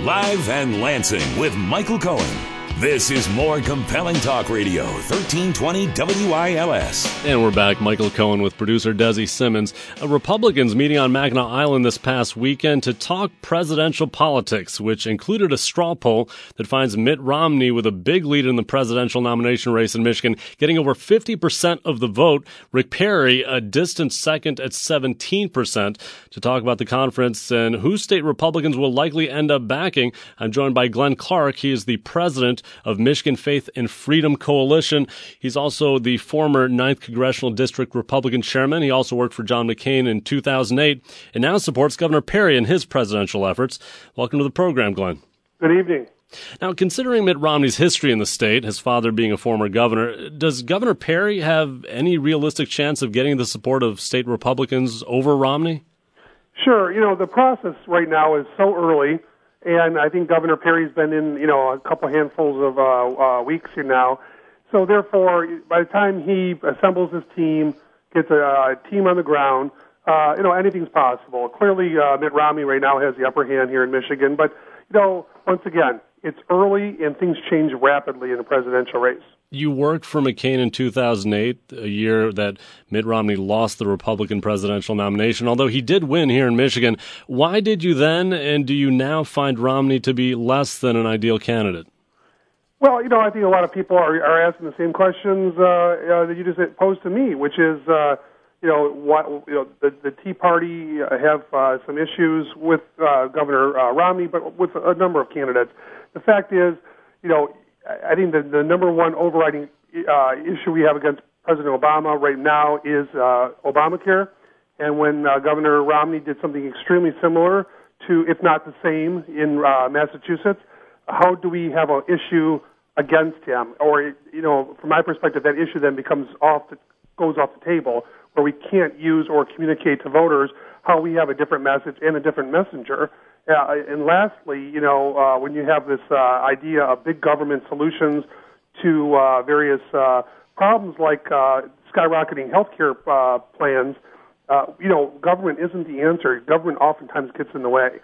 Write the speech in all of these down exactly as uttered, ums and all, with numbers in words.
Live and Lansing with Michael Cohen. This is More Compelling Talk Radio, thirteen twenty W I L S. And we're back. Michael Cohen with producer Desi Simmons. Uh, Republicans meeting on Mackinac Island this past weekend to talk presidential politics, which included a straw poll that finds Mitt Romney with a big lead in the presidential nomination race in Michigan, getting over fifty percent of the vote. Rick Perry, a distant second at seventeen percent. To talk about the conference and who state Republicans will likely end up backing, I'm joined by Glenn Clark. He is the president of Michigan Faith and Freedom Coalition. He's also the former ninth Congressional District Republican chairman. He also worked for John McCain in two thousand eight and now supports Governor Perry in his presidential efforts. Welcome to the program, Glenn. Good evening. Now, considering Mitt Romney's history in the state, his father being a former governor, does Governor Perry have any realistic chance of getting the support of state Republicans over Romney? Sure. You know, the process right now is so early. And I think Governor Perry's been in, you know, a couple handfuls of uh, uh, weeks here now. So therefore, by the time he assembles his team, gets a, a team on the ground, uh, you know, anything's possible. Clearly, uh, Mitt Romney right now has the upper hand here in Michigan. But, you know, once again, it's early and things change rapidly in the presidential race. You worked for McCain in two thousand eight, a year that Mitt Romney lost the Republican presidential nomination, although he did win here in Michigan. Why did you then, and do you now find Romney to be less than an ideal candidate? Well, you know, I think a lot of people are, are asking the same questions uh, uh, that you just posed to me, which is, uh, you know, what, you know, the, the Tea Party have uh, some issues with uh, Governor uh, Romney, but with a number of candidates. The fact is, you know, I think the, the number one overriding uh, issue we have against President Obama right now is uh, Obamacare. And when uh, Governor Romney did something extremely similar to, if not the same, in uh, Massachusetts, how do we have an issue against him? Or, you know, from my perspective, that issue then becomes off the, goes off the table, where we can't use or communicate to voters how we have a different message and a different messenger. Uh, and lastly, you know, uh, when you have this uh, idea of big government solutions to uh, various uh, problems like uh, skyrocketing healthcare uh, plans, uh, you know, government isn't the answer. Government oftentimes gets in the way.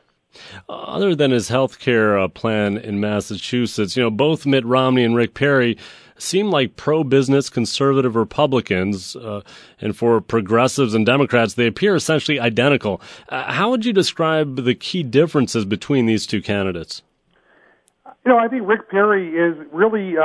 Other than his health care uh, plan in Massachusetts, you know, both Mitt Romney and Rick Perry seem like pro-business conservative Republicans, uh, and for progressives and Democrats, they appear essentially identical. Uh, how would you describe the key differences between these two candidates? You know, I think Rick Perry is really uh,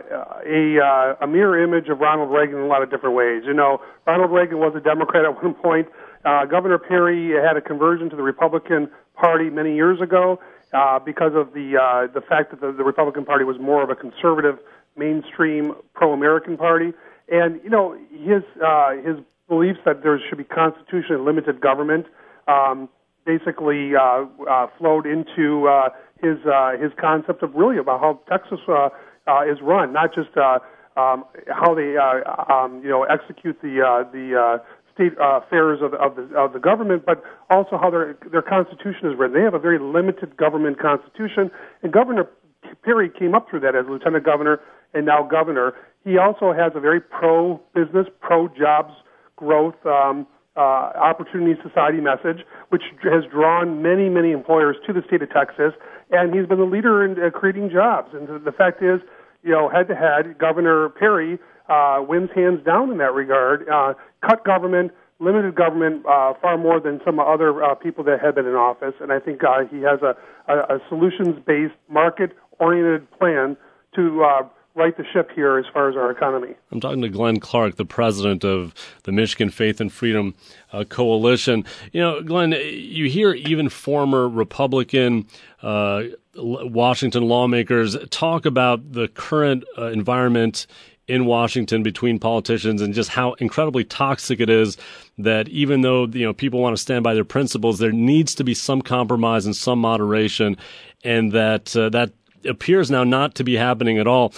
a, uh, a mirror image of Ronald Reagan in a lot of different ways. You know, Ronald Reagan was a Democrat at one point. Uh, Governor Perry had a conversion to the Republican Party many years ago uh, because of the uh, the fact that the, the Republican Party was more of a conservative, mainstream, pro-American party. And, you know, his uh, his beliefs that there should be constitution and limited government um, basically uh, uh, flowed into uh, his uh, his concept of really about how Texas uh, uh, is run, not just uh, um, how they uh, um, you know execute the uh, the uh, state uh, affairs of, of the of the government, but also how their their constitution is written. They have a very limited government constitution, and Governor Perry came up through that as lieutenant governor and now governor. He also has a very pro-business, pro-jobs growth, um, uh, opportunity society message, which has drawn many, many employers to the state of Texas, and he's been the leader in uh, creating jobs. And the fact is, you know, head-to-head, Governor Perry uh, wins hands down in that regard, uh, cut government, limited government uh, far more than some other uh, people that have been in office, and I think uh, he has a, a, a solutions-based, market-oriented plan to uh, right the ship here as far as our economy. I'm talking to Glenn Clark, the president of the Michigan Faith and Freedom uh, Coalition. You know, Glenn, you hear even former Republican uh, Washington lawmakers talk about the current uh, environment in Washington between politicians and just how incredibly toxic it is, that even though, you know, people want to stand by their principles, there needs to be some compromise and some moderation, and that uh, that appears now not to be happening at all.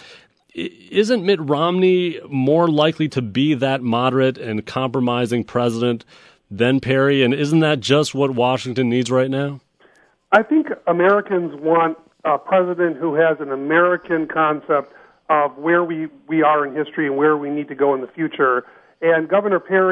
Isn't Mitt Romney more likely to be that moderate and compromising president than Perry? And isn't that just what Washington needs right now? I think Americans want a president who has an American concept of where we, we are in history and where we need to go in the future. And Governor Perry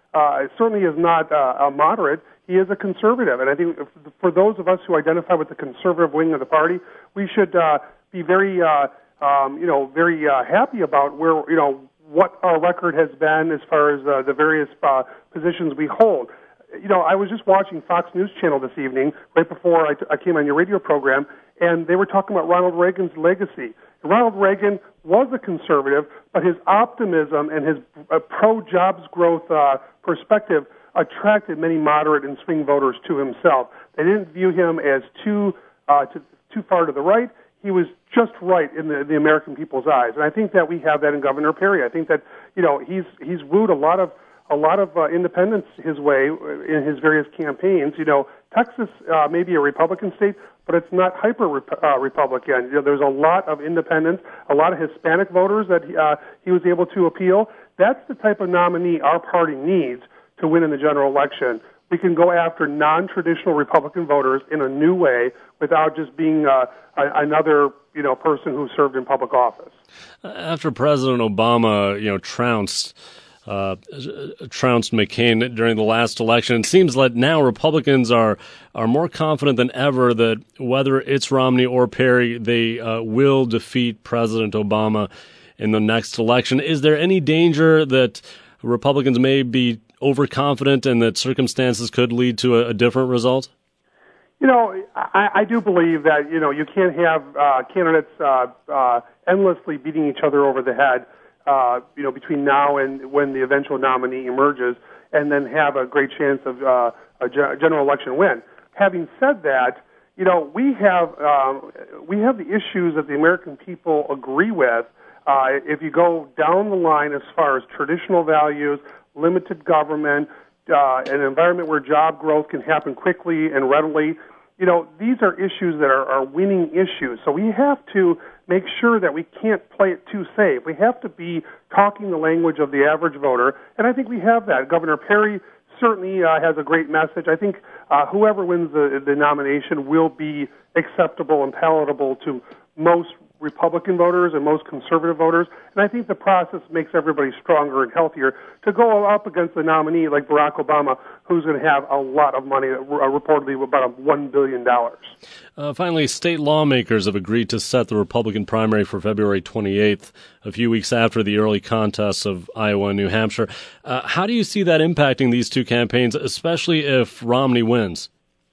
uh, certainly is not uh, a moderate. He is a conservative, and I think for those of us who identify with the conservative wing of the party, we should uh, be very, uh, um, you know, very uh, happy about where, you know, what our record has been as far as uh, the various uh, positions we hold. You know, I was just watching Fox News Channel this evening, right before I, t- I came on your radio program, and they were talking about Ronald Reagan's legacy. Ronald Reagan was a conservative, but his optimism and his uh, pro-jobs growth uh, perspective attracted many moderate and swing voters to himself. They didn't view him as too uh, to, too far to the right. He was just right in the, the American people's eyes, and I think that we have that in Governor Perry. I think that you know he's he's wooed a lot of a lot of uh, independents his way in his various campaigns. You know, Texas uh, may be a Republican state, but it's not hyper uh, Republican. You know, there's a lot of independents, a lot of Hispanic voters that uh, he was able to appeal. That's the type of nominee our party needs to win in the general election. We can go after non-traditional Republican voters in a new way without just being uh, a, another, you know, person who served in public office. After President Obama, you know, trounced uh, trounced McCain during the last election, it seems that now Republicans are are more confident than ever that whether it's Romney or Perry, they uh, will defeat President Obama in the next election. Is there any danger that Republicans may be overconfident and that circumstances could lead to a, a different result? You know, I, I do believe that, you know, you can't have uh, candidates uh, uh, endlessly beating each other over the head, uh, you know, between now and when the eventual nominee emerges, and then have a great chance of uh, a general election win. Having said that, you know, we have um, we have the issues that the American people agree with. Uh, if you go down the line as far as traditional values, limited government, uh, an environment where job growth can happen quickly and readily. You know, these are issues that are, are winning issues. So we have to make sure that we can't play it too safe. We have to be talking the language of the average voter, and I think we have that. Governor Perry certainly uh, has a great message. I think uh, whoever wins the, the nomination will be acceptable and palatable to most Republican voters and most conservative voters, and I think the process makes everybody stronger and healthier to go up against a nominee like Barack Obama, who's going to have a lot of money, uh, reportedly about one billion dollars. Uh, finally, state lawmakers have agreed to set the Republican primary for February twenty-eighth, a few weeks after the early contests of Iowa and New Hampshire. Uh, how do you see that impacting these two campaigns, especially if Romney wins?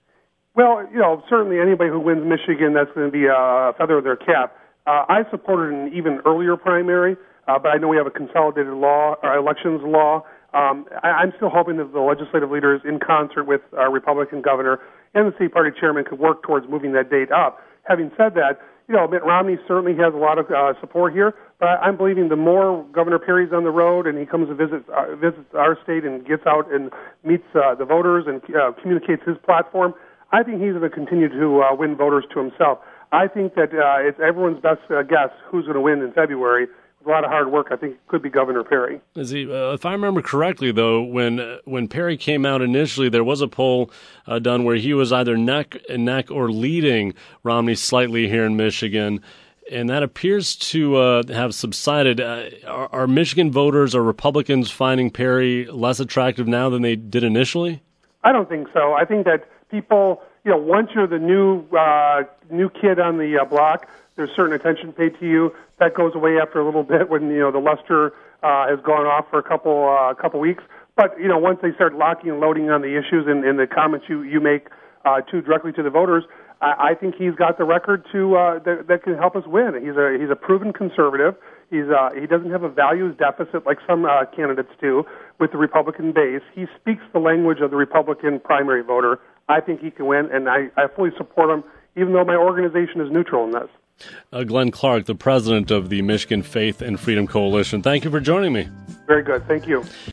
Well, you know, certainly anybody who wins Michigan, that's going to be a feather of their cap. Uh, I supported an even earlier primary, uh, but I know we have a consolidated law, or elections law. Um, I, I'm still hoping that the legislative leaders, in concert with our Republican governor and the state party chairman, could work towards moving that date up. Having said that, you know, Mitt Romney certainly has a lot of uh, support here, but I, I'm believing the more Governor Perry's on the road and he comes and visits, uh, visits our state and gets out and meets uh, the voters and uh, communicates his platform, I think he's going to continue to uh, win voters to himself. I think that uh, it's everyone's best uh, guess who's going to win in February. With a lot of hard work, I think it could be Governor Perry. Is he, uh, if I remember correctly, though, when uh, when Perry came out initially, there was a poll uh, done where he was either neck and neck or leading Romney slightly here in Michigan, and that appears to uh, have subsided. Uh, are, are Michigan voters or Republicans finding Perry less attractive now than they did initially? I don't think so. I think that people, you know, once you're the new uh, new kid on the uh, block, there's certain attention paid to you. That goes away after a little bit when, you know, the luster uh, has gone off for a couple uh, couple weeks. But, you know, once they start locking and loading on the issues and, and the comments you, you make uh, to directly to the voters, I, I think he's got the record to uh, that, that can help us win. He's a he's a proven conservative. He's uh, he doesn't have a values deficit like some uh, candidates do with the Republican base. He speaks the language of the Republican primary voter. I think he can win, and I, I fully support him, even though my organization is neutral in this. Uh, Glenn Clark, the president of the Michigan Faith and Freedom Coalition. Thank you for joining me. Very good. Thank you.